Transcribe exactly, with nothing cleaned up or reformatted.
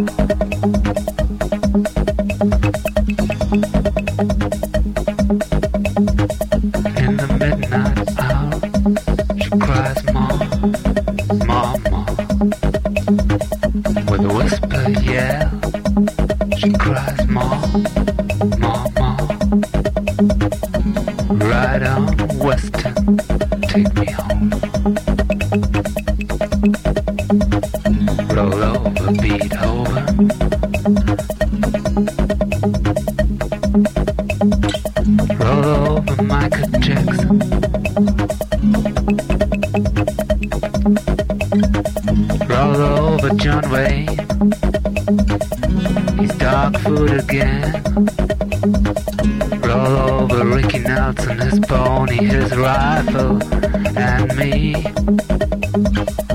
In the midnight hour, she cries, Mom, Mama. With a whisper, yeah, she cries, Mom, Mama. Ride on Western, take me home. Roll over, beat over. Roll over Michael Jackson. Roll over John Wayne. He's dog food again. Roll over Ricky Nelson, his pony, his rifle, and me.